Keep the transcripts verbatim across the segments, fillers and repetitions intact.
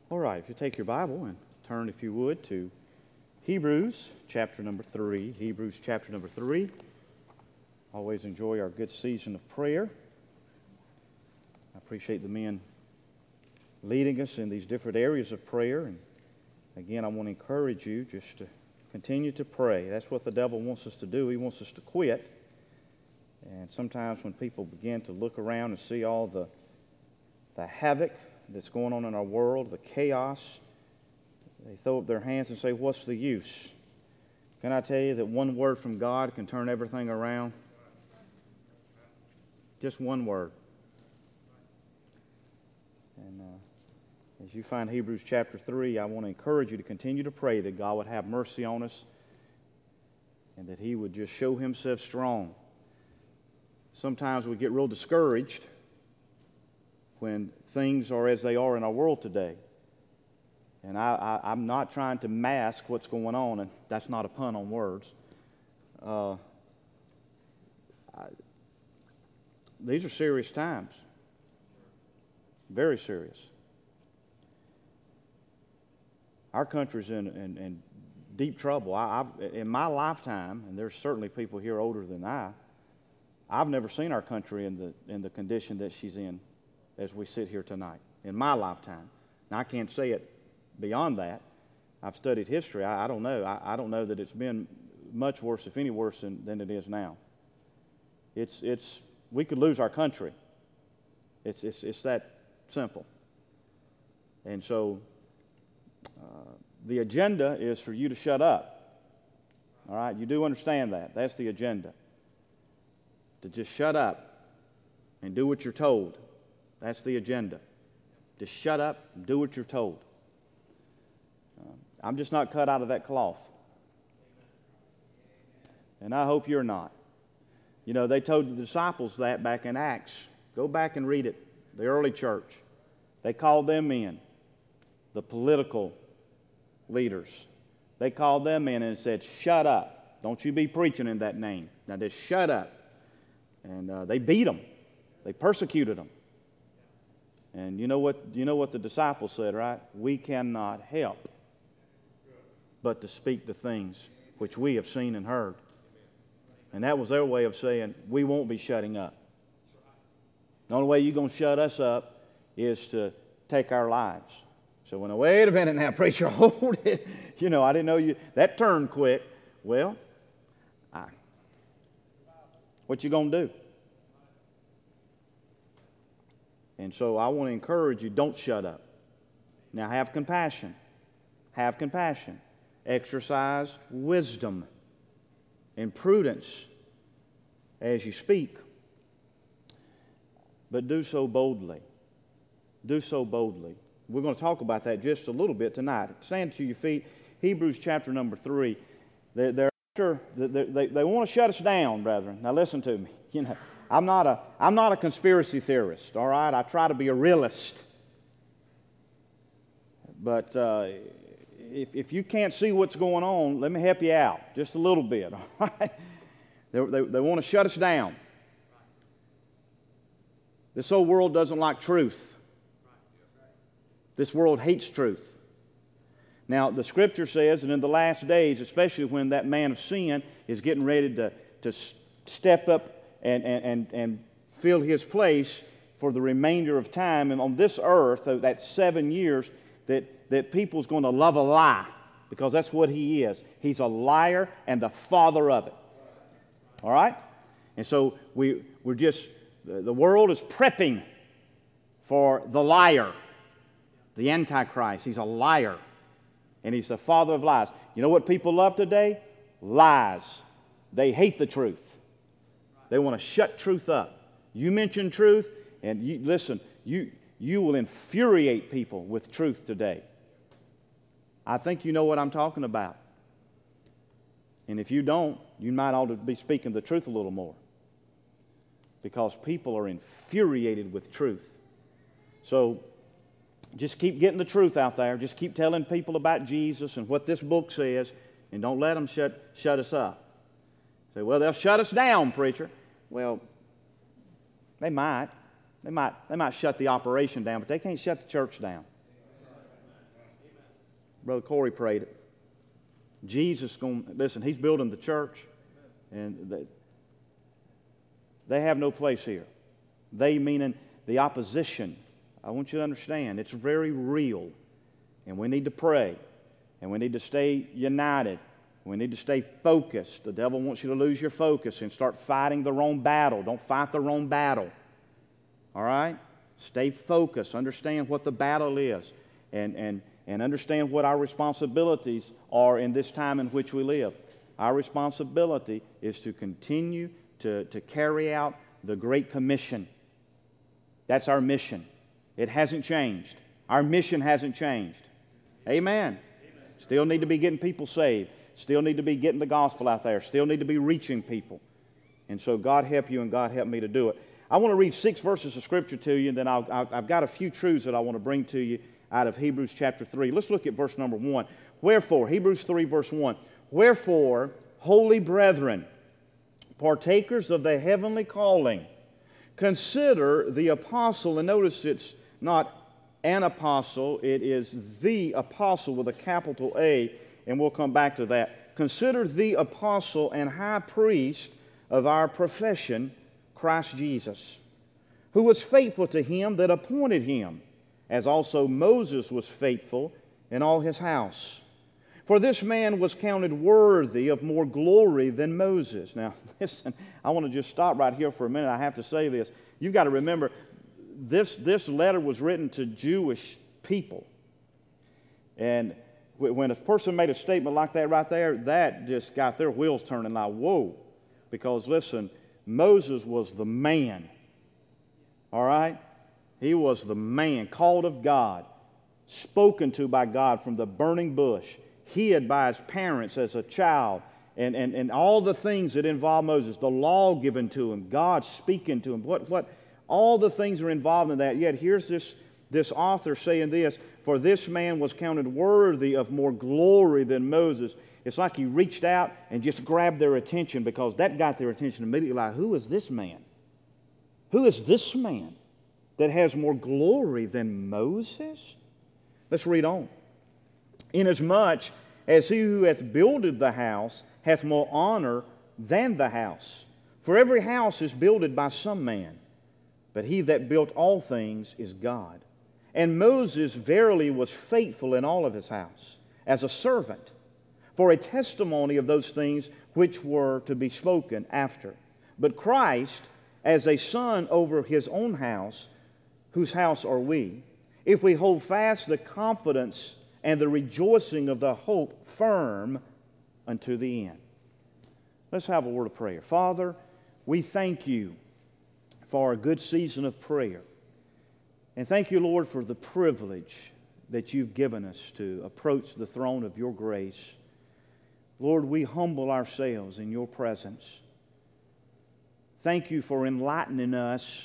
All right, if you take your Bible and turn, if you would, to Hebrews chapter number three. Hebrews chapter number three. Always enjoy our good season of prayer. I appreciate the men leading us in these different areas of prayer. And again, I want to encourage you just to continue to pray. That's what the devil wants us to do. He wants us to quit. And sometimes when people begin to look around and see all the, the havoc that's going on in our world, the chaos, they throw up their hands and say, what's the use? Can I tell you that one word from God can turn everything around? Just one word. And uh, as you find Hebrews chapter three, I want to encourage you to continue to pray that God would have mercy on us and that He would just show Himself strong. Sometimes we get real discouraged when things are as they are in our world today. And I, I, I'm not trying to mask what's going on, and that's not a pun on words. Uh, I, these are serious times. Very serious. Our country's in, in, in deep trouble. I, I've, in my lifetime, and there's certainly people here older than I, I've never seen our country in the in the condition that she's in as we sit here tonight, in my lifetime. Now, I can't say it beyond that. I've studied history. I, I don't know. I, I don't know that it's been much worse, if any worse, than, than it is now. It's it's we could lose our country. It's it's it's that simple. And so uh, the agenda is for you to shut up. All right? You do understand that. That's the agenda. To just shut up and do what you're told. That's the agenda. Just shut up and do what you're told. Uh, I'm just not cut out of that cloth. And I hope you're not. You know, they told the disciples that back in Acts. Go back and read it. The early church. They called them in. The political leaders. They called them in and said, shut up. Don't you be preaching in that name. Now just shut up. And uh, they beat them. They persecuted them. And you know what you know what the disciples said, right? We cannot help but to speak the things which we have seen and heard. And that was their way of saying, we won't be shutting up. The only way you're going to shut us up is to take our lives. So when I, wait a minute now, preacher, hold it. You know, I didn't know you, that turned quick. Well, I, what you going to do? And so I want to encourage you, don't shut up. Now have compassion. Have compassion. Exercise wisdom and prudence as you speak. But do so boldly. Do so boldly. We're going to talk about that just a little bit tonight. Stand to your feet. Hebrews chapter number three. They're, they're after, they, they, they want to shut us down, brethren. Now listen to me. You know, I'm not a I'm not a conspiracy theorist, all right? I try to be a realist. But uh, if, if you can't see what's going on, let me help you out just a little bit, all right? They, they, they want to shut us down. This whole world doesn't like truth. This world hates truth. Now, the Scripture says that in the last days, especially when that man of sin is getting ready to, to step up And, and, and fill his place for the remainder of time. And on this earth, that seven years, that, that people's going to love a lie, because that's what he is. He's a liar and the father of it. All right? And so we, we're just, the world is prepping for the liar, the Antichrist. He's a liar, and he's the father of lies. You know what people love today? Lies. They hate the truth. They want to shut truth up. You mention truth, and you, listen, you, you will infuriate people with truth today. I think you know what I'm talking about. And if you don't, you might ought to be speaking the truth a little more. Because people are infuriated with truth. So just keep getting the truth out there. Just keep telling people about Jesus and what this book says, and don't let them shut, shut us up. Say, well, they'll shut us down, preacher. Well, they might. They might, they might shut the operation down, but they can't shut the church down. Brother Corey prayed it. Jesus going listen. He's building the church, and they, they have no place here. They meaning the opposition. I want you to understand it's very real, and we need to pray, and we need to stay united. We need to stay focused. The devil wants you to lose your focus and start fighting the wrong battle. Don't fight the wrong battle. All right? Stay focused. Understand what the battle is, and and and understand what our responsibilities are in this time in which we live. Our responsibility is to continue to, to carry out the Great Commission. That's our mission. It hasn't changed. Our mission hasn't changed. Amen. Amen. Still need to be getting people saved. Still need to be getting the gospel out there. Still need to be reaching people. And so God help you and God help me to do it. I want to read six verses of Scripture to you, and then I'll, I'll, I've got a few truths that I want to bring to you out of Hebrews chapter three. Let's look at verse number one. Wherefore, Hebrews three verse one. Wherefore, holy brethren, partakers of the heavenly calling, consider the apostle, and notice it's not an apostle, it is the apostle with a capital A, and we'll come back to that. Consider the apostle and high priest of our profession, Christ Jesus, who was faithful to him that appointed him, as also Moses was faithful in all his house. For this man was counted worthy of more glory than Moses. Now, listen, I want to just stop right here for a minute. I have to say this. You've got to remember, this, this letter was written to Jewish people. And when a person made a statement like that right there, that just got their wheels turning like, whoa. Because, listen, Moses was the man. All right? He was the man, called of God, spoken to by God from the burning bush, hid by his parents as a child, and, and, and all the things that involve Moses, the law given to him, God speaking to him, what, what, all the things are involved in that. Yet here's this, this author saying this, for this man was counted worthy of more glory than Moses. It's like he reached out and just grabbed their attention, because that got their attention immediately. Like, who is this man? Who is this man that has more glory than Moses? Let's read on. Inasmuch as he who hath builded the house hath more honor than the house. For every house is builded by some man, but he that built all things is God. And Moses verily was faithful in all of his house, as a servant, for a testimony of those things which were to be spoken after. But Christ, as a son over his own house, whose house are we, if we hold fast the confidence and the rejoicing of the hope firm unto the end. Let's have a word of prayer. Father, we thank you for a good season of prayer. And thank you, Lord, for the privilege that you've given us to approach the throne of your grace. Lord, we humble ourselves in your presence. Thank you for enlightening us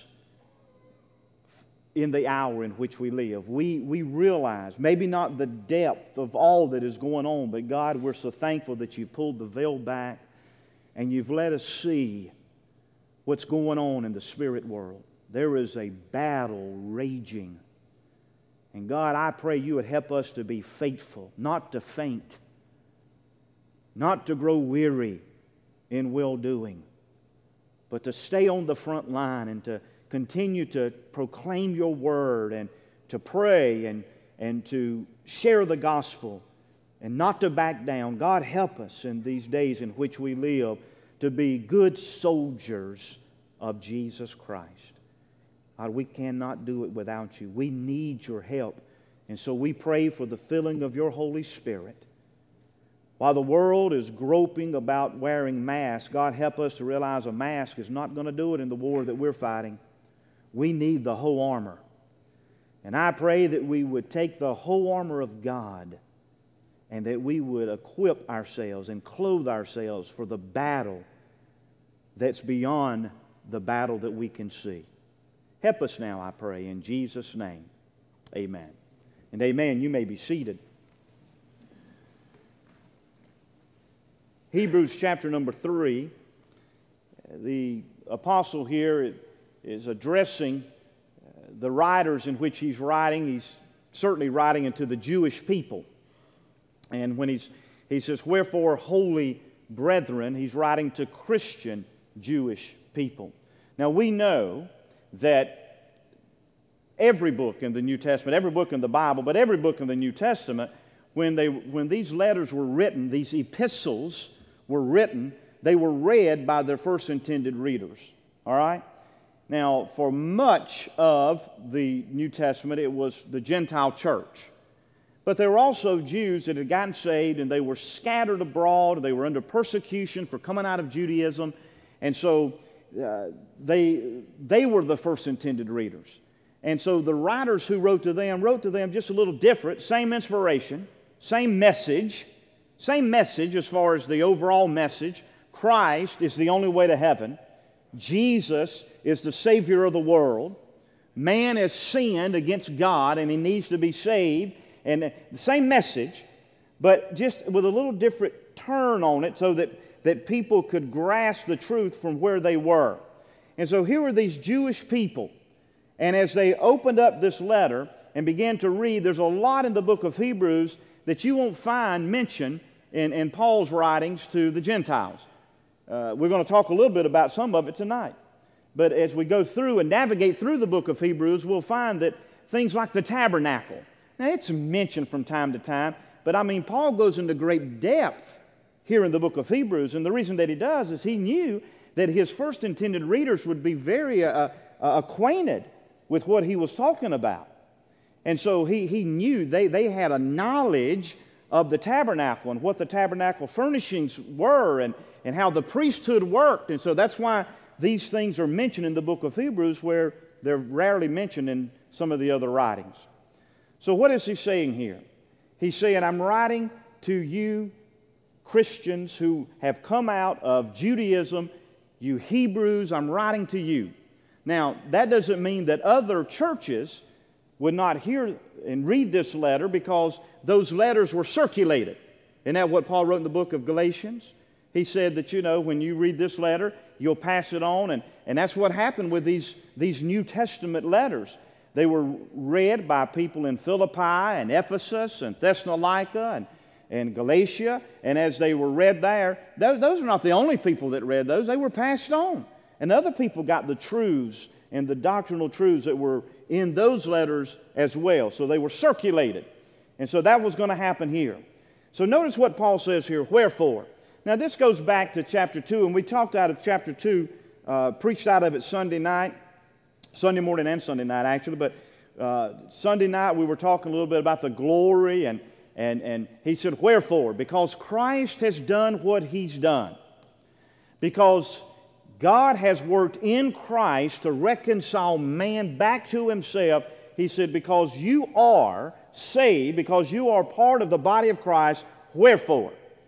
in the hour in which we live. We, we realize, maybe not the depth of all that is going on, but God, we're so thankful that you pulled the veil back and you've let us see what's going on in the spirit world. There is a battle raging. And God, I pray you would help us to be faithful, not to faint, not to grow weary in well-doing, but to stay on the front line and to continue to proclaim your word and to pray and, and to share the gospel and not to back down. God, help us in these days in which we live to be good soldiers of Jesus Christ. God, we cannot do it without you. We need your help. And so we pray for the filling of your Holy Spirit. While the world is groping about wearing masks, God, help us to realize a mask is not going to do it in the war that we're fighting. We need the whole armor. And I pray that we would take the whole armor of God and that we would equip ourselves and clothe ourselves for the battle that's beyond the battle that we can see. Help us now, I pray, in Jesus' name. Amen. And amen. You may be seated. Hebrews chapter number three. The apostle here is addressing the writers in which he's writing. He's certainly writing into the Jewish people. And when he's, he says, wherefore, holy brethren, he's writing to Christian Jewish people. Now, we know that every book in the New Testament, every book in the Bible, but every book in the New Testament, when, they, when these letters were written, these epistles were written, they were read by their first intended readers. All right? Now, for much of the New Testament, it was the Gentile church. But there were also Jews that had gotten saved, and they were scattered abroad. They were under persecution for coming out of Judaism. And so uh, they, they were the first intended readers. And so the writers who wrote to them wrote to them just a little different, same inspiration, same message, same message as far as the overall message. Christ is the only way to heaven. Jesus is the Savior of the world. Man has sinned against God, and he needs to be saved. And the same message, but just with a little different turn on it so that, that people could grasp the truth from where they were. And so here were these Jewish people. And as they opened up this letter and began to read, there's a lot in the book of Hebrews that you won't find mentioned in, in Paul's writings to the Gentiles. Uh, we're going to talk a little bit about some of it tonight. But as we go through and navigate through the book of Hebrews, we'll find that things like the tabernacle, now, it's mentioned from time to time, but I mean, Paul goes into great depth here in the book of Hebrews, and the reason that he does is he knew that his first intended readers would be very uh, uh, acquainted with what he was talking about. And so he, he knew they, they had a knowledge of the tabernacle and what the tabernacle furnishings were and, and how the priesthood worked. And so that's why these things are mentioned in the book of Hebrews, where they're rarely mentioned in some of the other writings. So what is he saying here? He's saying, I'm writing to you Christians who have come out of Judaism, you Hebrews, I'm writing to you. Now, that doesn't mean that other churches would not hear and read this letter, because those letters were circulated. Isn't that what Paul wrote in the book of Galatians? He said that, you know, when you read this letter, you'll pass it on, and, and that's what happened with these, these New Testament letters. They were read by people in Philippi and Ephesus and Thessalonica and, and Galatia. And as they were read there, those, those are not the only people that read those. They were passed on. And other people got the truths and the doctrinal truths that were in those letters as well. So they were circulated. And so that was going to happen here. So notice what Paul says here, wherefore. Now this goes back to chapter two, and we talked out of chapter two, uh, preached out of it Sunday night. Sunday morning and Sunday night, actually, but uh, Sunday night we were talking a little bit about the glory, and, and, and he said, wherefore? Because Christ has done what he's done. Because God has worked in Christ to reconcile man back to himself. He said, because you are saved, because you are part of the body of Christ, wherefore?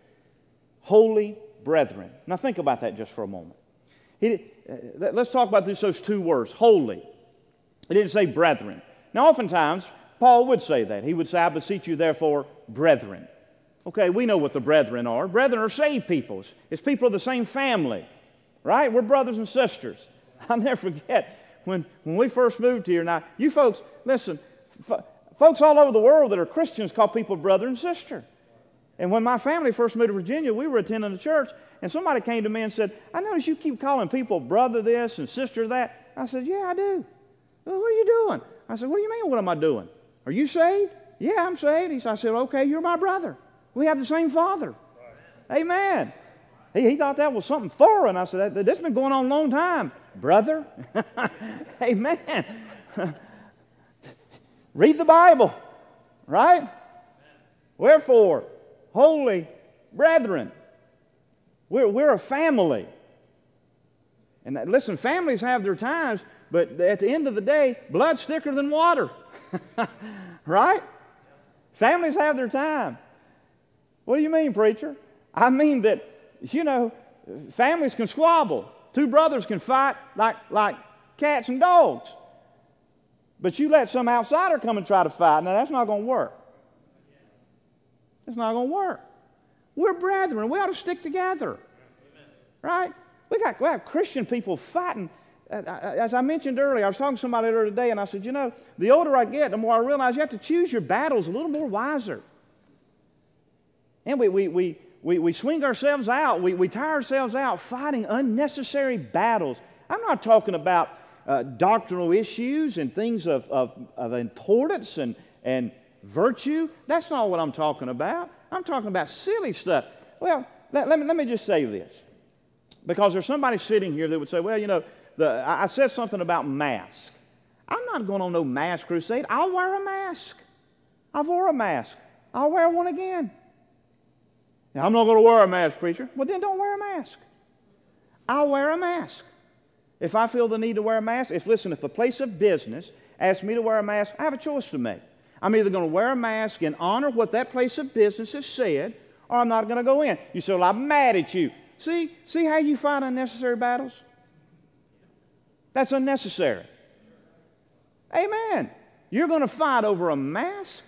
Holy brethren. Now think about that just for a moment. He, uh, let's talk about this, those two words, holy. He didn't say brethren. Now, oftentimes, Paul would say that. He would say, I beseech you, therefore, brethren. Okay, we know what the brethren are. Brethren are saved people. It's people of the same family, right? We're brothers and sisters. I'll never forget when, when we first moved here. Now, you folks, listen, f- folks all over the world that are Christians call people brother and sister. And when my family first moved to Virginia, we were attending a church, and somebody came to me and said, I notice you keep calling people brother this and sister that. I said, yeah, I do. Well, what are you doing? I said, what do you mean, what am I doing? Are you saved? Yeah, I'm saved. He said, I said, okay, you're my brother. We have the same father. Right. Amen. He, he thought that was something foreign. I said, this has been going on a long time. Brother? Amen. Read the Bible, right? Wherefore, holy brethren. We're, we're a family. And that, listen, families have their times, but at the end of the day, blood's thicker than water. Right? Families have their time. What do you mean, preacher? I mean that, you know, families can squabble. Two brothers can fight like, like cats and dogs. But you let some outsider come and try to fight, now that's not going to work. It's not going to work. We're brethren. We ought to stick together. Amen. Right? We got, we have Christian people fighting. As I mentioned earlier, I was talking to somebody earlier today, and I said, you know, the older I get, the more I realize you have to choose your battles a little more wiser. And we, we, we, we, we swing ourselves out. We, we tire ourselves out fighting unnecessary battles. I'm not talking about uh, doctrinal issues and things of, of, of importance and, and virtue. That's not what I'm talking about. I'm talking about silly stuff. Well, let, let, me, let me just say this. Because there's somebody sitting here that would say, well, you know, the, I, I said something about masks. I'm not going on no mask crusade. I'll wear a mask. I've wore a mask. I'll wear one again. Now, I'm not going to wear a mask, preacher. Well, then don't wear a mask. I'll wear a mask. If I feel the need to wear a mask, if, listen, if a place of business asks me to wear a mask, I have a choice to make. I'm either going to wear a mask and honor what that place of business has said, or I'm not going to go in. You say, well, I'm mad at you. See, see how you fight unnecessary battles? That's unnecessary. Amen. You're going to fight over a mask?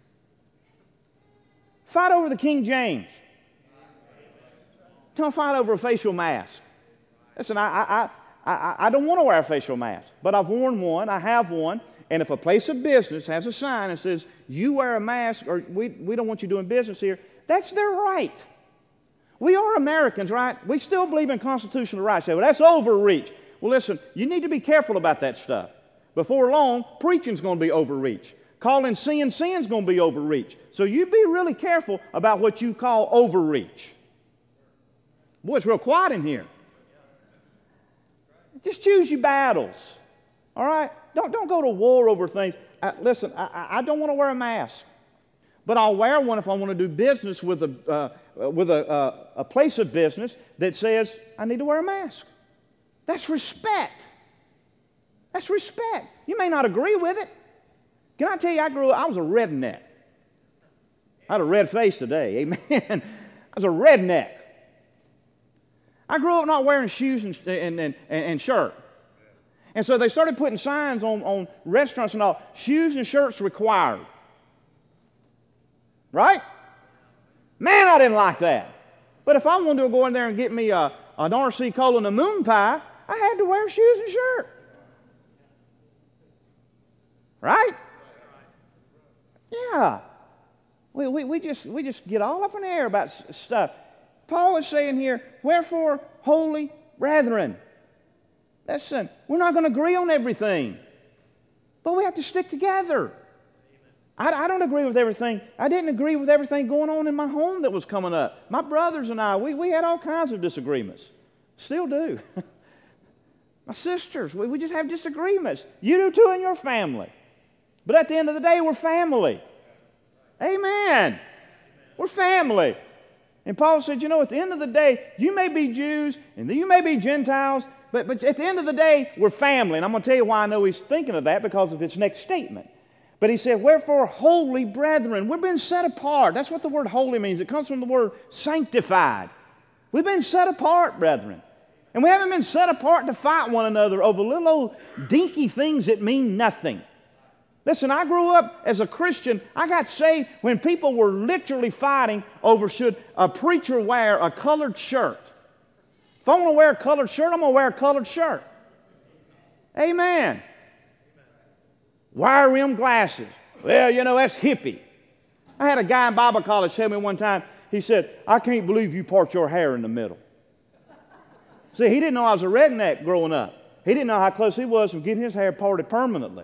Fight over the King James. Don't fight over a facial mask. Listen, I, I, I, I don't want to wear a facial mask, but I've worn one. I have one. And if a place of business has a sign that says, you wear a mask or we, we don't want you doing business here, that's their right. We are Americans, right? We still believe in constitutional rights. Say, well, that's overreach. Well, listen, you need to be careful about that stuff. Before long, preaching's going to be overreach. Calling sin sin's going to be overreach. So you be really careful about what you call overreach. Boy, it's real quiet in here. Just choose your battles. All right? Don't, don't go to war over things. Uh, listen, I, I don't want to wear a mask. But I'll wear one if I want to do business with a, uh, with a, uh, a place of business that says I need to wear a mask. That's respect. That's respect. You may not agree with it. Can I tell you, I grew up, I was a redneck. I had a red face today, amen. I was a redneck. I grew up not wearing shoes and, and, and, and shirt. And so they started putting signs on, on restaurants and all, shoes and shirts required. Right? Man, I didn't like that. But if I wanted to go in there and get me a, an R C Cola and a moon pie, I had to wear shoes and shirt. Right? Yeah. We, we, we, just, we just get all up in the air about s- stuff. Paul is saying here, wherefore, holy brethren. Listen, we're not going to agree on everything. But we have to stick together. I, I don't agree with everything. I didn't agree with everything going on in my home that was coming up. My brothers and I, we, we had all kinds of disagreements. Still do. My sisters, we, we just have disagreements. You do too in your family. But at the end of the day, we're family. Amen. We're family. And Paul said, you know, at the end of the day, you may be Jews and you may be Gentiles, but, but at the end of the day, we're family. And I'm going to tell you why I know he's thinking of that, because of his next statement. But he said, wherefore, holy brethren. We've been set apart. That's what the word holy means. It comes from the word sanctified. We've been set apart, brethren. And we haven't been set apart to fight one another over little old dinky things that mean nothing. Listen, I grew up as a Christian. I got saved when people were literally fighting over should a preacher wear a colored shirt. If I want to wear a colored shirt, I'm going to wear a colored shirt. Amen. Wire rim glasses. Well, you know, that's hippie. I had a guy in Bible college tell me one time, he said, I can't believe you part your hair in the middle. See, he didn't know I was a redneck growing up. He didn't know how close he was from getting his hair parted permanently.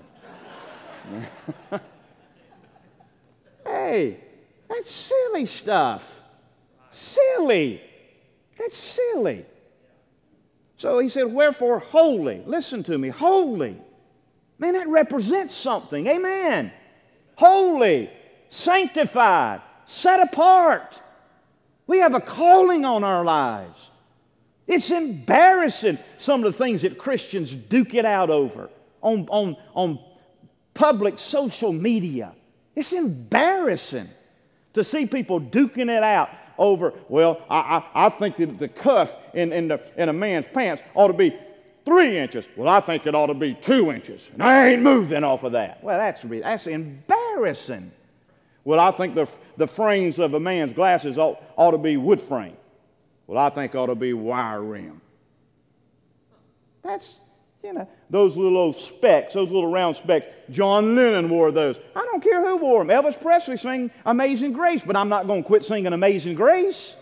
Hey, that's silly stuff. Silly. That's silly. So he said, wherefore holy. Listen to me, holy. Man, that represents something. Amen. Holy, sanctified, set apart. We have a calling on our lives. It's embarrassing, some of the things that Christians duke it out over on, on, on public social media. It's embarrassing to see people duking it out over, well, I, I, I think that the cuff in, in, the, in a man's pants ought to be three inches. Well, I think it ought to be two inches. And I ain't moving off of that. Well, that's, that's embarrassing. Well, I think the, the frames of a man's glasses ought, ought to be wood frame. Well, I think ought to be wire rim. That's, You know, those little old specks, those little round specks. John Lennon wore those. I don't care who wore them. Elvis Presley sang Amazing Grace, but I'm not going to quit singing Amazing Grace.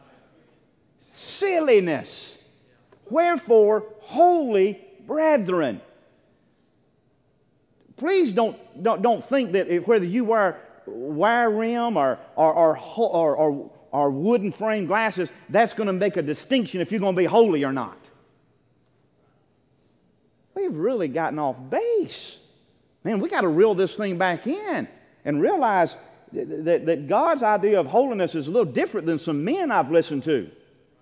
Silliness. Wherefore, holy brethren. Please don't, don't, don't think that if, whether you wear wire rim or, or, or, or, or, or wooden frame glasses, that's going to make a distinction if you're going to be holy or not. We've really gotten off base. Man, we got to reel this thing back in and realize that, that, that God's idea of holiness is a little different than some men I've listened to.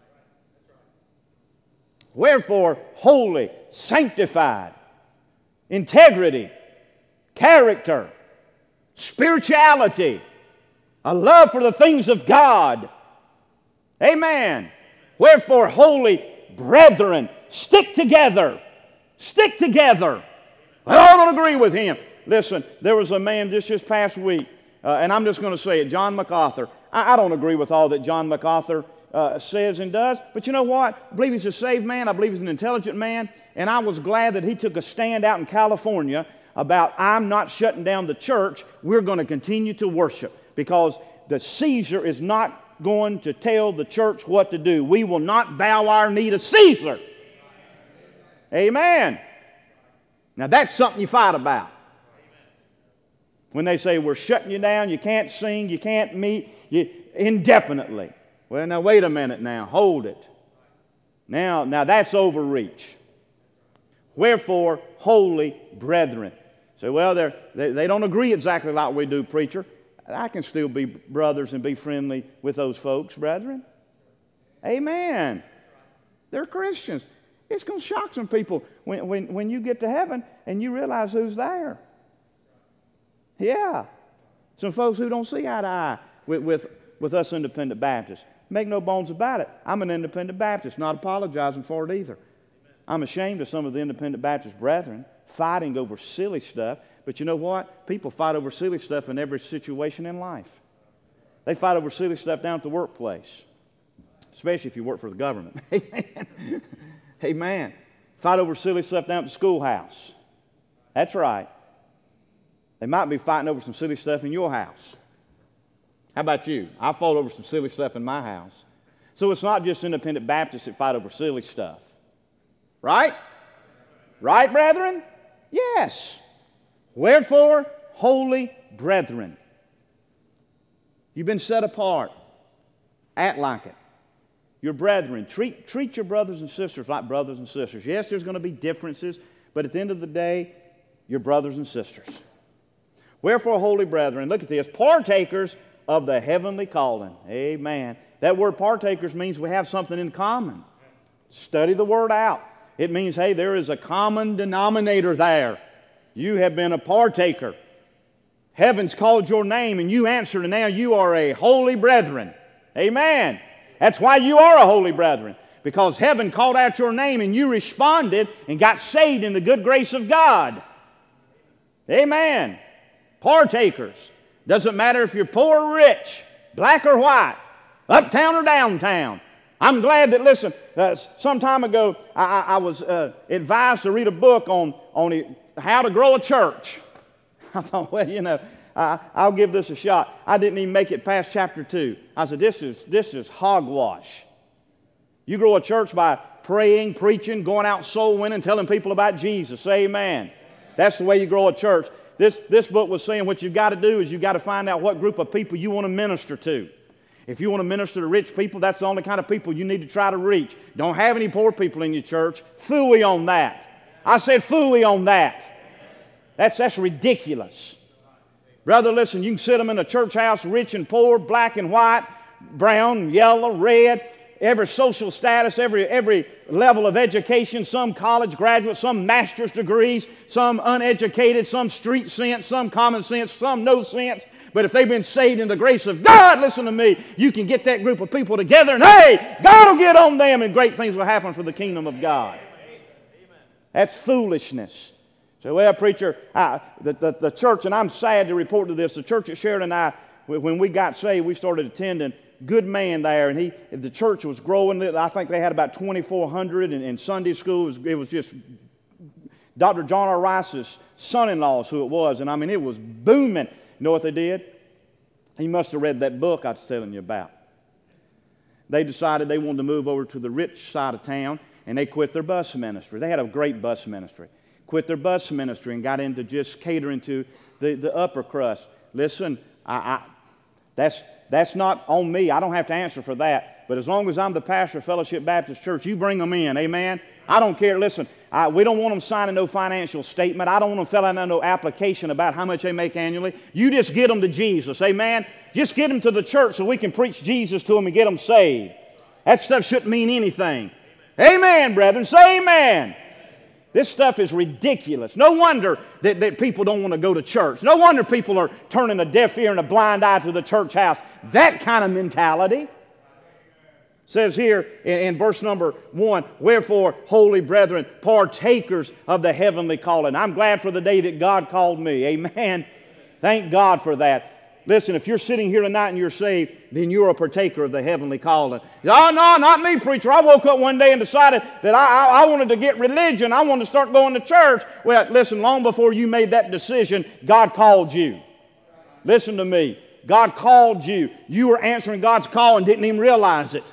Wherefore, holy, sanctified, integrity, character, spirituality, a love for the things of God. Amen. Wherefore, holy brethren, stick together. Stick together. I don't agree with him. Listen, there was a man just this past week, uh, and I'm just going to say it, John MacArthur. I, I don't agree with all that John MacArthur uh, says and does, but you know what? I believe he's a saved man. I believe he's an intelligent man, and I was glad that he took a stand out in California about, I'm not shutting down the church. We're going to continue to worship because the Caesar is not going to tell the church what to do. We will not bow our knee to Caesar. Amen. Now that's something you fight about. When they say we're shutting you down, you can't sing, you can't meet, you indefinitely. Well, now wait a minute now, hold it. Now, now that's overreach. Wherefore, holy brethren. So, well, they're, they they don't agree exactly like we do, preacher. I can still be brothers and be friendly with those folks, brethren. Amen. They're Christians. It's going to shock some people when, when, when you get to heaven and you realize who's there. Yeah. Some folks who don't see eye to eye with, with, with us independent Baptists. Make no bones about it. I'm an independent Baptist, not apologizing for it either. I'm ashamed of some of the independent Baptist brethren fighting over silly stuff. But you know what? People fight over silly stuff in every situation in life. They fight over silly stuff down at the workplace, especially if you work for the government. Amen. Amen. Fight over silly stuff down at the schoolhouse. That's right. They might be fighting over some silly stuff in your house. How about you? I fought over some silly stuff in my house. So it's not just independent Baptists that fight over silly stuff. Right? Right, brethren? Yes. Wherefore, holy brethren. You've been set apart. Act like it. Your brethren. Treat, treat your brothers and sisters like brothers and sisters. Yes, there's going to be differences, but at the end of the day, you're brothers and sisters. Wherefore, holy brethren, look at this, partakers of the heavenly calling. Amen. That word partakers means we have something in common. Study the word out. It means, hey, there is a common denominator there. You have been a partaker. Heaven's called your name and you answered, and now you are a holy brethren. Amen. That's why you are a holy brethren. Because heaven called out your name and you responded and got saved in the good grace of God. Amen. Partakers. Doesn't matter if you're poor or rich, black or white, uptown or downtown. I'm glad that, listen, uh, some time ago I, I, I was uh, advised to read a book on, on how to grow a church. I thought, well, you know, I, I'll give this a shot. I didn't even make it past chapter two. I said, this is, this is hogwash. You grow a church by praying, preaching, going out soul winning, telling people about Jesus. Say amen. That's the way you grow a church. This, this book was saying what you've got to do is you've got to find out what group of people you want to minister to. If you want to minister to rich people, that's the only kind of people you need to try to reach. Don't have any poor people in your church. Phooey on that. I said phooey on that. That's, that's ridiculous. Brother, listen, you can sit them in a church house, rich and poor, black and white, brown, yellow, red, every social status, every, every level of education, some college graduates, some master's degrees, some uneducated, some street sense, some common sense, some no sense. But if they've been saved in the grace of God, listen to me, you can get that group of people together and hey, God will get on them and great things will happen for the kingdom of God. That's foolishness. So, well, preacher, I, the, the, the church, and I'm sad to report to this, the church at Sheridan and I, when we got saved, we started attending. Good man there, and he, the church was growing. I think they had about twenty-four hundred, and in Sunday school, it was, it was just Doctor John R. Rice's son-in-law is who it was, and I mean, it was booming. You know what they did? He must have read that book I was telling you about. They decided they wanted to move over to the rich side of town, and they quit their bus ministry. They had a great bus ministry. Quit their bus ministry and got into just catering to the, the upper crust. Listen, I, I, that's, that's not on me. I don't have to answer for that. But as long as I'm the pastor of Fellowship Baptist Church, you bring them in. Amen? I don't care. Listen, I, we don't want them signing no financial statement. I don't want them filling out no application about how much they make annually. You just get them to Jesus. Amen? Just get them to the church so we can preach Jesus to them and get them saved. That stuff shouldn't mean anything. Amen, brethren. Say amen. This stuff is ridiculous. No wonder that, that people don't want to go to church. No wonder people are turning a deaf ear and a blind eye to the church house. That kind of mentality. Says here in, in verse number one, wherefore, holy brethren, partakers of the heavenly calling. I'm glad for the day that God called me. Amen. Thank God for that. Listen, if you're sitting here tonight and you're saved, then you're a partaker of the heavenly calling. Oh, no, not me, preacher. I woke up one day and decided that I, I, I wanted to get religion. I wanted to start going to church. Well, listen, long before you made that decision, God called you. Listen to me. God called you. You were answering God's call and didn't even realize it.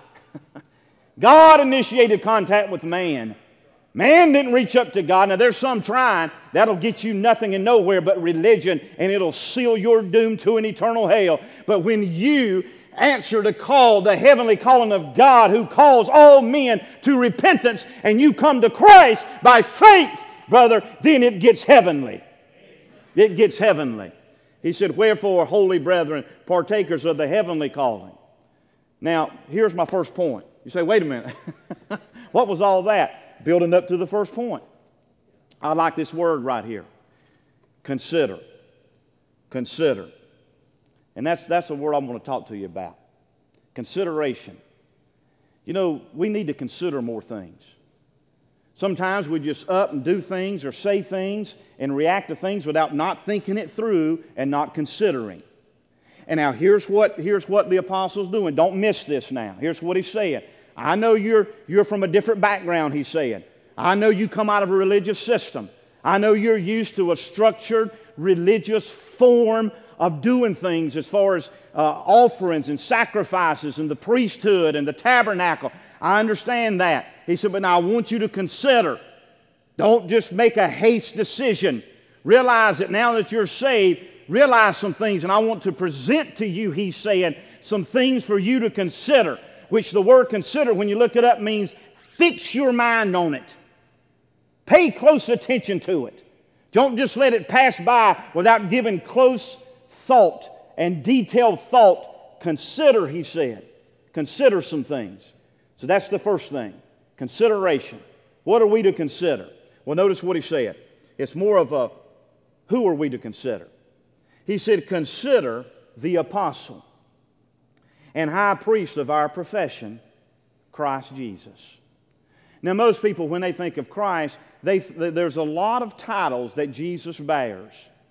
God initiated contact with man. Man didn't reach up to God. Now, there's some trying. That'll get you nothing and nowhere but religion, and it'll seal your doom to an eternal hell. But when you answer the call, the heavenly calling of God who calls all men to repentance, and you come to Christ by faith, brother, then it gets heavenly. It gets heavenly. He said, wherefore, holy brethren, partakers of the heavenly calling. Now, here's my first point. You say, wait a minute. What was all that? Building up to the first point. I like this word right here. Consider. Consider. And that's, that's the word I'm going to talk to you about. Consideration. You know, we need to consider more things. Sometimes we just up and do things or say things and react to things without not thinking it through and not considering. And now here's what, here's what the apostle's doing. Don't miss this now. Here's what he's saying. I know you're, you're from a different background, he's saying. I know you come out of a religious system. I know you're used to a structured religious form of doing things as far as uh, offerings and sacrifices and the priesthood and the tabernacle. I understand that. He said, but now I want you to consider. Don't just make a haste decision. Realize that now that you're saved, realize some things, and I want to present to you, he's saying, some things for you to consider, which the word consider, when you look it up, means fix your mind on it. Pay close attention to it. Don't just let it pass by without giving close thought and detailed thought. Consider, he said. Consider some things. So that's the first thing. Consideration. What are we to consider? Well, notice what he said. It's more of a, who are we to consider? He said, consider the apostle and high priest of our profession, Christ Jesus. Now, most people, when they think of Christ, they, there's a lot of titles that Jesus bears.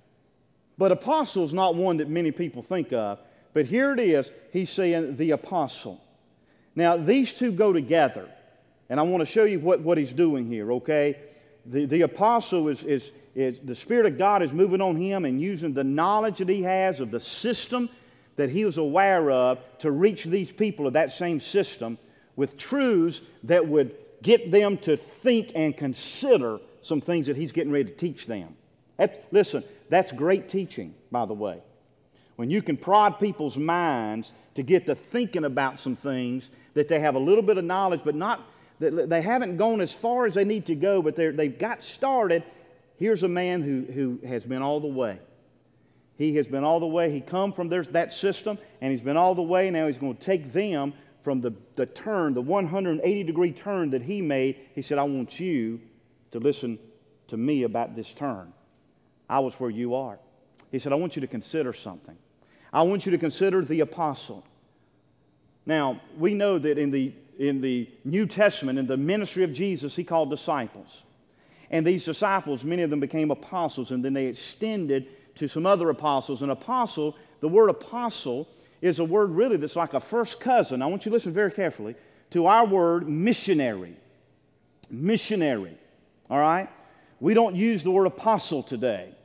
But apostle is not one that many people think of. But here it is, he's saying the apostle. Now, these two go together. And I want to show you what, what he's doing here, okay? The, the apostle is, is, is, the Spirit of God is moving on him and using the knowledge that he has of the system that he was aware of to reach these people of that same system with truths that would get them to think and consider some things that he's getting ready to teach them. That, listen, that's great teaching, by the way. When you can prod people's minds to get to thinking about some things that they have a little bit of knowledge, but not, they haven't gone as far as they need to go, but they've got started. Here's a man who, who has been all the way. He has been all the way. He come from their, that system, and he's been all the way. Now he's going to take them from the, the turn, the one hundred eighty degree turn that he made. He said, I want you to listen to me about this turn. I was where you are. He said, I want you to consider something. I want you to consider the apostle. Now, we know that in the, in the New Testament, in the ministry of Jesus, he called disciples. And these disciples, many of them became apostles, and then they extended to some other apostles. An apostle, the word apostle, is a word really that's like a first cousin. I want you to listen very carefully to our word missionary. Missionary. All right? We don't use the word apostle today.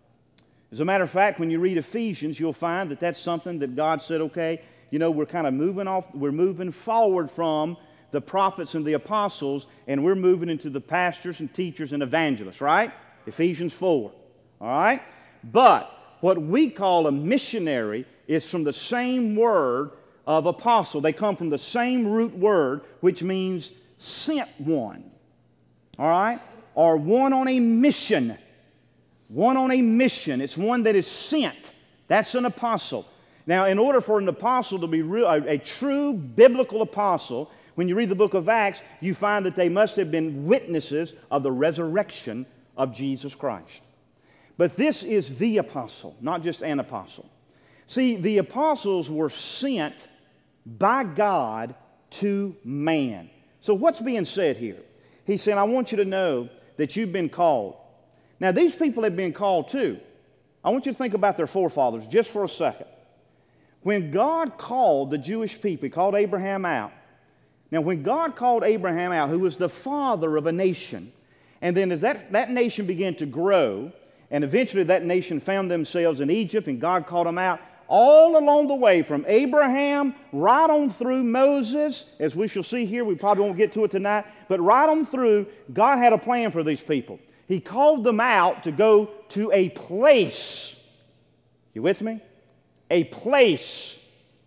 As a matter of fact, when you read Ephesians, you'll find that that's something that God said, okay, you know, we're kind of moving off, we're moving forward from the prophets and the apostles, and we're moving into the pastors and teachers and evangelists, right? Ephesians four, all right? But what we call a missionary is from the same word of apostle. They come from the same root word, which means sent one, all right? Or one on a mission. One on a mission. It's one that is sent. That's an apostle. Now, in order for an apostle to be real, a, a true biblical apostle, when you read the book of Acts, you find that they must have been witnesses of the resurrection of Jesus Christ. But this is the apostle, not just an apostle. See, the apostles were sent by God to man. So what's being said here? He's saying, I want you to know that you've been called. Now, these people have been called too. I want you to think about their forefathers just for a second. When God called the Jewish people, He called Abraham out. Now, when God called Abraham out, who was the father of a nation, and then as that, that nation began to grow, and eventually that nation found themselves in Egypt, and God called them out, all along the way from Abraham right on through Moses, as we shall see here, we probably won't get to it tonight, but right on through, God had a plan for these people. He called them out to go to a place. You with me? A place.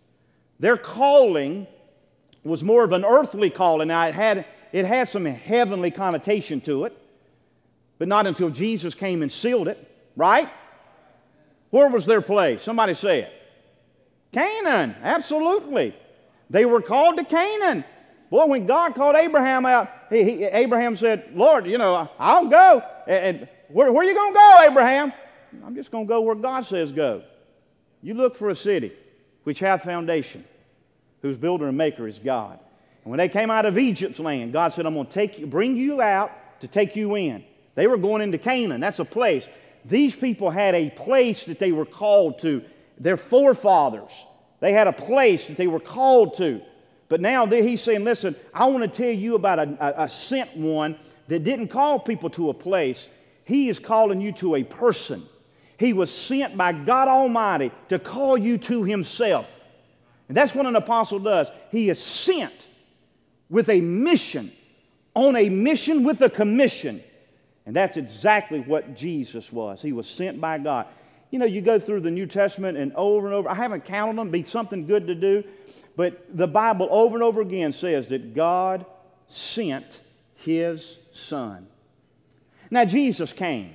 Their calling was more of an earthly calling. Now, it had, it had some heavenly connotation to it, but not until Jesus came and sealed it, right? Where was their place? Somebody say it. Canaan, absolutely. They were called to Canaan. Boy, when God called Abraham out, he, he, Abraham said, Lord, you know, I'll go. And, and where, where are you going to go, Abraham? I'm just going to go where God says go. You look for a city which hath foundation, whose builder and maker is God. And when they came out of Egypt's land, God said, I'm going to take you, bring you out to take you in. They were going into Canaan. That's a place. These people had a place that they were called to. Their forefathers, they had a place that they were called to. But now he's saying, listen, I want to tell you about a, a, a sent one that didn't call people to a place. He is calling you to a person. He was sent by God Almighty to call you to Himself. And that's what an apostle does. He is sent with a mission, on a mission with a commission. And that's exactly what Jesus was. He was sent by God. You know, you go through the New Testament and over and over. I haven't counted them. It'd be something good to do. But the Bible over and over again says that God sent His Son. Now, Jesus came,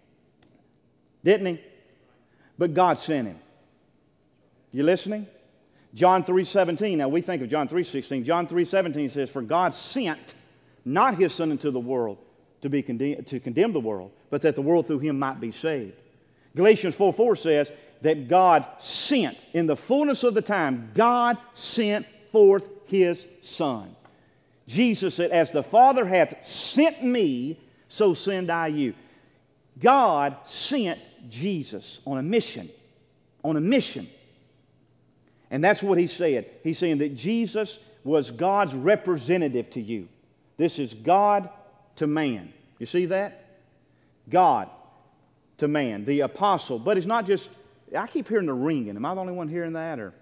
didn't He? But God sent Him. You listening? John three seventeen. Now, we think of John three sixteen. John three seventeen says, for God sent not His Son into the world to, be condemn- to condemn the world, but that the world through Him might be saved. Galatians four four says that God sent, in the fullness of the time, God sent forth His Son. Jesus said, as the Father hath sent me, so send I you. God sent Jesus on a mission. On a mission. And that's what He said. He's saying that Jesus was God's representative to you. This is God to man. You see that? God to man, the apostle. But it's not just, I keep hearing the ringing. Am I the only one hearing that? Or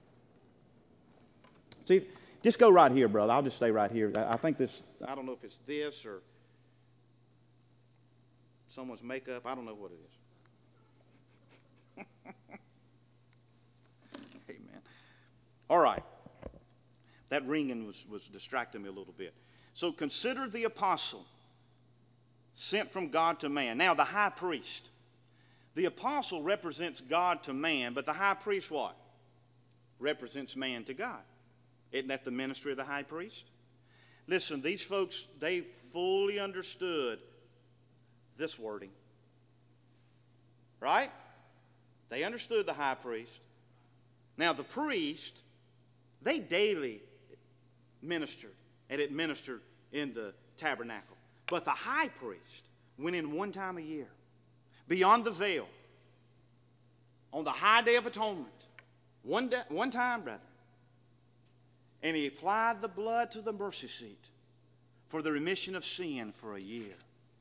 see, just go right here, brother. I'll just stay right here. I think this, I don't know if it's this or someone's makeup. I don't know what it is. Amen. All right. That ringing was, was distracting me a little bit. So consider the apostle sent from God to man. Now, the high priest. The apostle represents God to man, but the high priest what? Represents man to God. Isn't that the ministry of the high priest? Listen, these folks, they fully understood this wording. Right? They understood the high priest. Now, the priest, they daily ministered and administered in the tabernacle. But the high priest went in one time a year, beyond the veil, on the high day of atonement, one, day, one time, brethren. And he applied the blood to the mercy seat for the remission of sin for a year.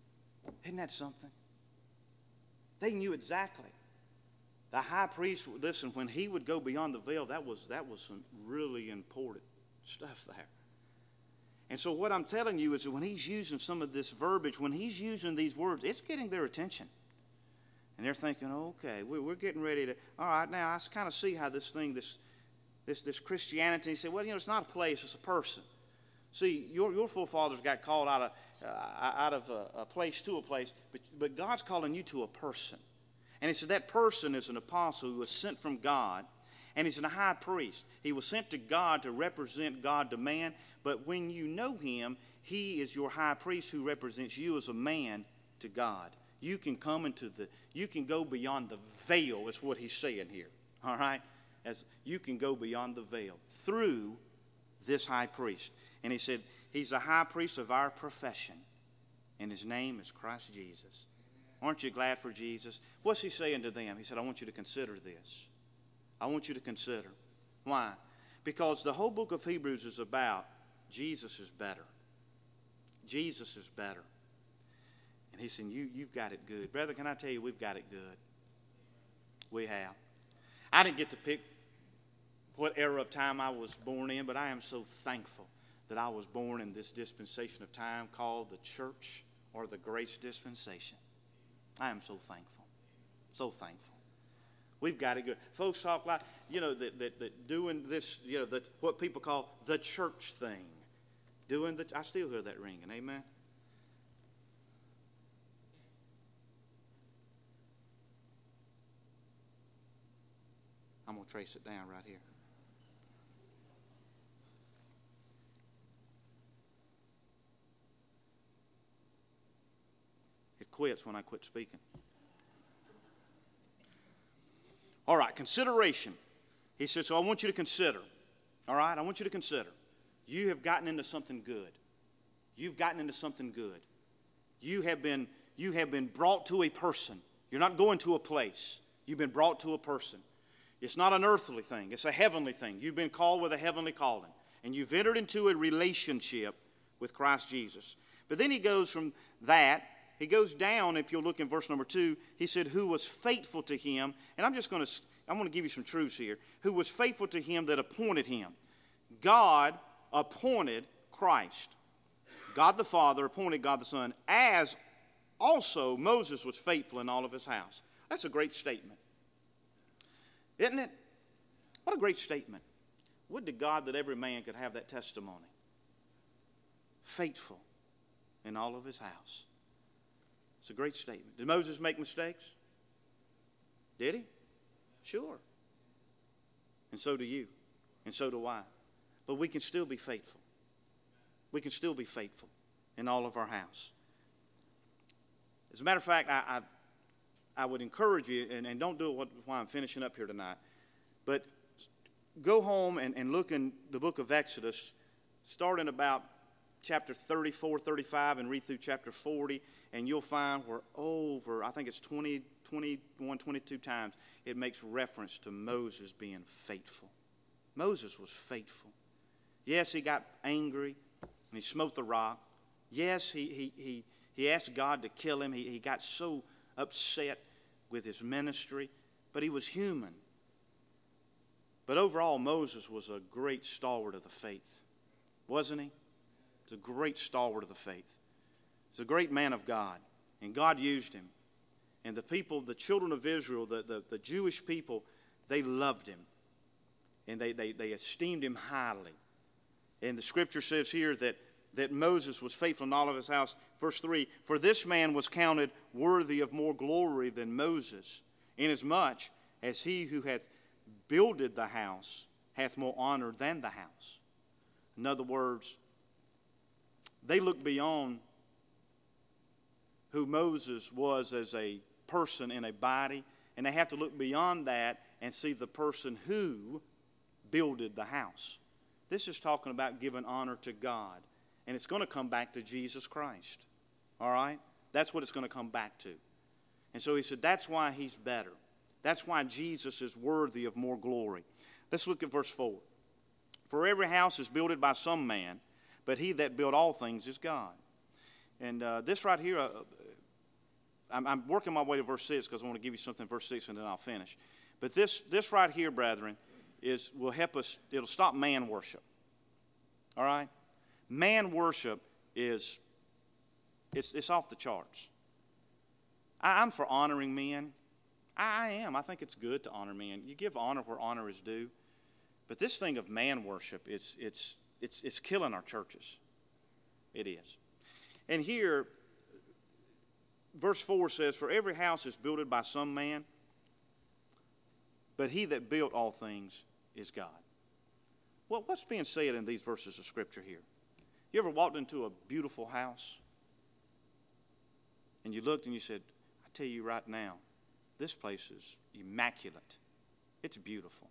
Isn't that something? They knew exactly. The high priest, listen, when he would go beyond the veil, that was, that was some really important stuff there. And so what I'm telling you is that when he's using some of this verbiage, when he's using these words, it's getting their attention. And they're thinking, okay, we're getting ready to, all right, now I kind of see how this thing, this this this Christianity, he said, well, you know, it's not a place, it's a person. See, your your forefathers got called out of uh, out of a, a place to a place, but, but God's calling you to a person. And he said that person is an apostle who was sent from God, and he's a high priest. He was sent to God to represent God to man, but when you know him, he is your high priest who represents you as a man to God. You can come into the, you can go beyond the veil, is what he's saying here. All right? As you can go beyond the veil through this high priest. And he said, he's the high priest of our profession, and his name is Christ Jesus. Aren't you glad for Jesus? What's he saying to them? He said, I want you to consider this. I want you to consider. Why? Because the whole book of Hebrews is about Jesus is better. Jesus is better. And he said, you, you've got it good. Brother, can I tell you, we've got it good. We have. I didn't get to pick what era of time I was born in, but I am so thankful that I was born in this dispensation of time called the church or the grace dispensation. I am so thankful. So thankful. We've got it good. Folks talk like, you know, that, that, that doing this, you know, that what people call the church thing. Doing the, I still hear that ringing. Amen. I'm going to trace it down right here. It quits when I quit speaking. All right, consideration. He says, so I want you to consider. All right, I want you to consider. You have gotten into something good. You've gotten into something good. You have been, you have been brought to a person. You're not going to a place. You've been brought to a person. It's not an earthly thing. It's a heavenly thing. You've been called with a heavenly calling. And you've entered into a relationship with Christ Jesus. But then he goes from that, he goes down, if you'll look in verse number two, he said, who was faithful to him. And I'm just going to, I'm going to give you some truths here. Who was faithful to him that appointed him. God appointed Christ. God the Father appointed God the Son, as also Moses was faithful in all of his house. That's a great statement. Isn't it? What a great statement. Would to God that every man could have that testimony. Faithful in all of his house. It's a great statement. Did Moses make mistakes? Did he? Sure. And so do you. And so do I. But we can still be faithful. We can still be faithful in all of our house. As a matter of fact, I, I I would encourage you, and, and don't do it while I'm finishing up here tonight, but go home and, and look in the book of Exodus, starting about chapter thirty-four, thirty-five, and read through chapter forty, and you'll find where over, I think it's twenty, twenty-one, twenty-two times, it makes reference to Moses being faithful. Moses was faithful. Yes, he got angry, and he smote the rock. Yes, he, he, he, he asked God to kill him. He, he got so upset with his ministry, but he was human. But overall, Moses was a great stalwart of the faith, wasn't he? He's a great stalwart of the faith. He's a great man of God, and God used him. And the people, the children of Israel, the, the, the Jewish people, they loved him, and they, they, they esteemed him highly. And the scripture says here that that Moses was faithful in all of his house. Verse three, for this man was counted worthy of more glory than Moses, inasmuch as he who hath builded the house hath more honor than the house. In other words, they looked beyond who Moses was as a person in a body, and they have to look beyond that and see the person who builded the house. This is talking about giving honor to God. And it's going to come back to Jesus Christ. All right? That's what it's going to come back to. And so he said, that's why he's better. That's why Jesus is worthy of more glory. Let's look at verse four. For every house is builded by some man, but he that built all things is God. And uh, this right here, uh, I'm, I'm working my way to verse six because I want to give you something in verse six and then I'll finish. But this, this right here, brethren, is will help us. It'll stop man worship. All right? Man worship is, it's, it's off the charts. I, I'm for honoring men. I, I am. I think it's good to honor men. You give honor where honor is due. But this thing of man worship, it's, it's, it's, it's killing our churches. It is. And here, verse four says, "For every house is builded by some man, but he that built all things is God." Well, what's being said in these verses of Scripture here? You ever walked into a beautiful house and you looked and you said, I tell you right now, this place is immaculate. It's beautiful.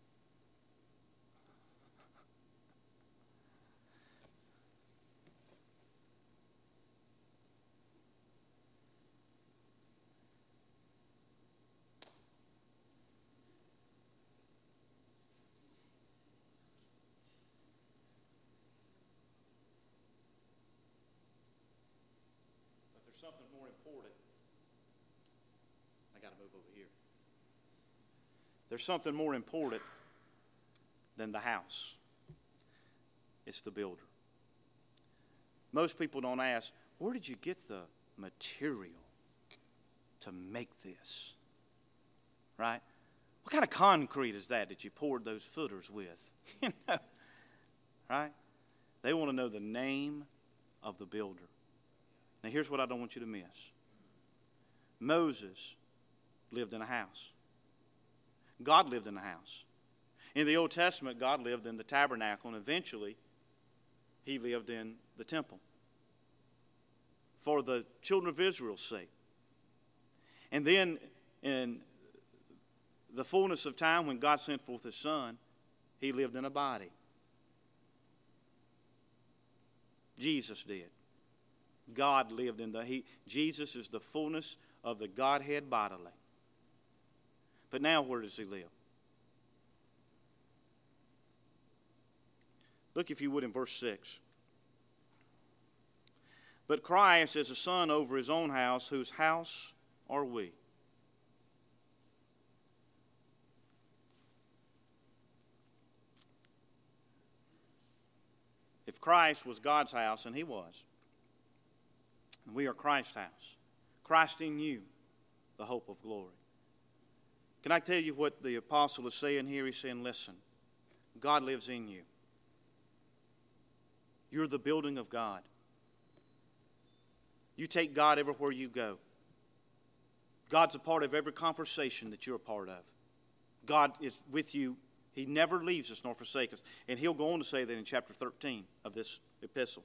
Something more important. I got to move over here. There's something more important than the house. It's the builder. Most people don't ask, where did you get the material to make this? Right? What kind of concrete is that that you poured those footers with? You know, right? They want to know the name of the builder. Now, here's what I don't want you to miss. Moses lived in a house. God lived in a house. In the Old Testament, God lived in the tabernacle, and eventually, he lived in the temple for the children of Israel's sake. And then, in the fullness of time, when God sent forth His Son, He lived in a body. Jesus did. God lived in the, he, Jesus is the fullness of the Godhead bodily. But now where does He live? Look, if you would, in verse six. "But Christ is a son over His own house, whose house are we." If Christ was God's house, and He was, we are Christ's house. Christ in you, the hope of glory. Can I tell you what the apostle is saying here? He's saying, listen, God lives in you. You're the building of God. You take God everywhere you go. God's a part of every conversation that you're a part of. God is with you. He never leaves us nor forsakes us. And He'll go on to say that in chapter thirteen of this epistle.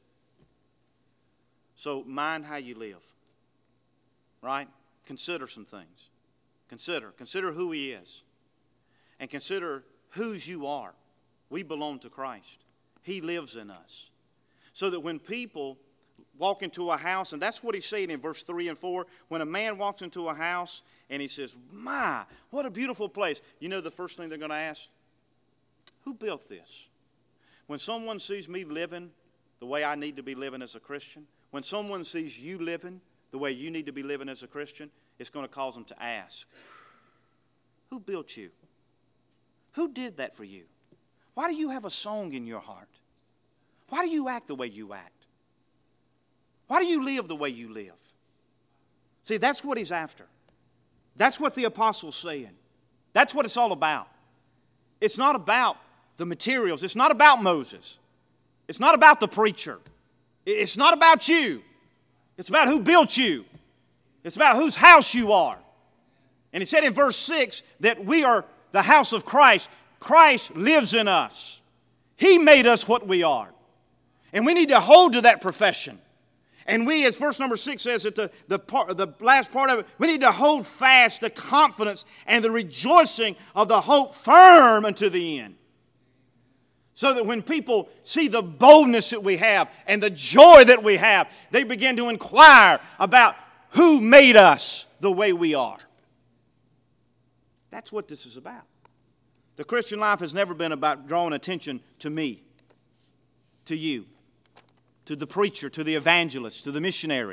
So mind how you live, right? Consider some things. Consider. Consider who He is. And consider whose you are. We belong to Christ. He lives in us. So that when people walk into a house, and that's what He's saying in verse three and four, when a man walks into a house and he says, my, what a beautiful place. You know the first thing they're going to ask? Who built this? When someone sees me living the way I need to be living as a Christian, when someone sees you living the way you need to be living as a Christian, it's going to cause them to ask, who built you? Who did that for you? Why do you have a song in your heart? Why do you act the way you act? Why do you live the way you live? See, that's what he's after. That's what the apostle's saying. That's what it's all about. It's not about the materials. It's not about Moses. It's not about the preacher. It's not about you. It's about who built you. It's about whose house you are. And he said in verse six that we are the house of Christ. Christ lives in us. He made us what we are. And we need to hold to that profession. And we, as verse number six says, at the, the, part, the last part of it, we need to hold fast the confidence and the rejoicing of the hope firm unto the end. So that when people see the boldness that we have and the joy that we have, they begin to inquire about who made us the way we are. That's what this is about. The Christian life has never been about drawing attention to me, to you, to the preacher, to the evangelist, to the missionary.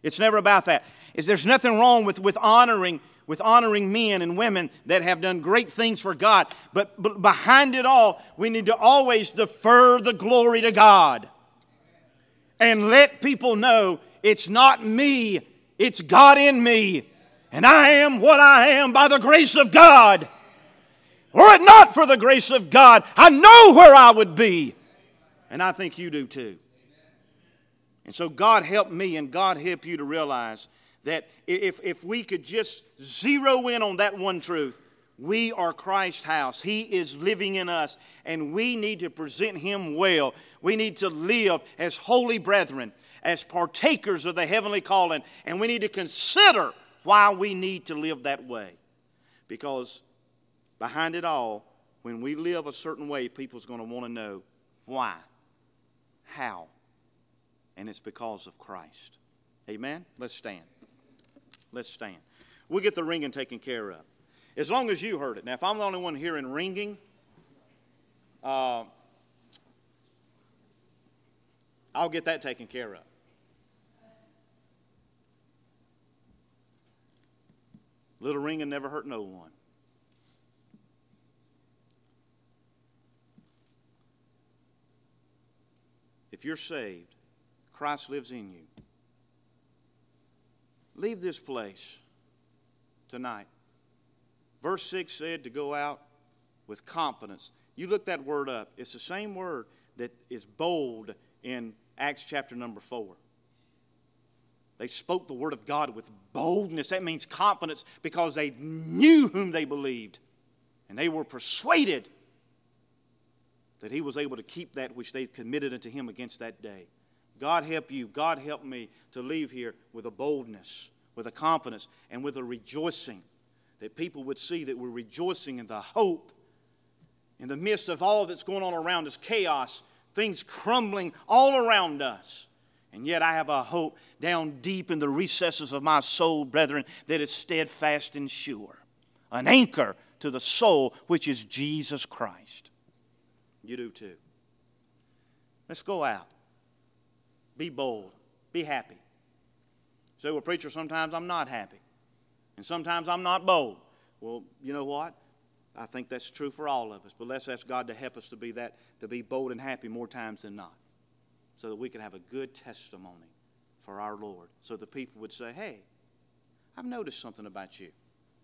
It's never about that. Is there's nothing wrong with, with honoring with honoring men and women that have done great things for God. But, but behind it all, we need to always defer the glory to God. And let people know it's not me, it's God in me. And I am what I am by the grace of God. Were it not for the grace of God, I know where I would be. And I think you do too. And so God help me and God help you to realize that if, if we could just zero in on that one truth, we are Christ's house. He is living in us, and we need to present Him well. We need to live as holy brethren, as partakers of the heavenly calling, and we need to consider why we need to live that way. Because behind it all, when we live a certain way, people's going to want to know why, how, and it's because of Christ. Amen? Let's stand. Let's stand. We'll get the ringing taken care of. As long as you heard it. Now, if I'm the only one hearing ringing, uh, I'll get that taken care of. Little ringing never hurt no one. If you're saved, Christ lives in you. Leave this place tonight. Verse six said to go out with confidence. You look that word up. It's the same word that is bold in Acts chapter number four. They spoke the word of God with boldness. That means confidence because they knew whom they believed. And they were persuaded that He was able to keep that which they committed unto Him against that day. God help you, God help me to leave here with a boldness, with a confidence, and with a rejoicing. That people would see that we're rejoicing in the hope in the midst of all that's going on around us, chaos, things crumbling all around us. And yet I have a hope down deep in the recesses of my soul, brethren, that is steadfast and sure. An anchor to the soul, which is Jesus Christ. You do too. Let's go out. Be bold. Be happy. Say, well, preacher, sometimes I'm not happy. And sometimes I'm not bold. Well, you know what? I think that's true for all of us. But let's ask God to help us to be that, to be bold and happy more times than not. So that we can have a good testimony for our Lord. So the people would say, hey, I've noticed something about you.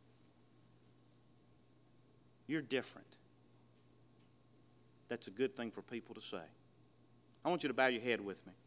You're different. That's a good thing for people to say. I want you to bow your head with me.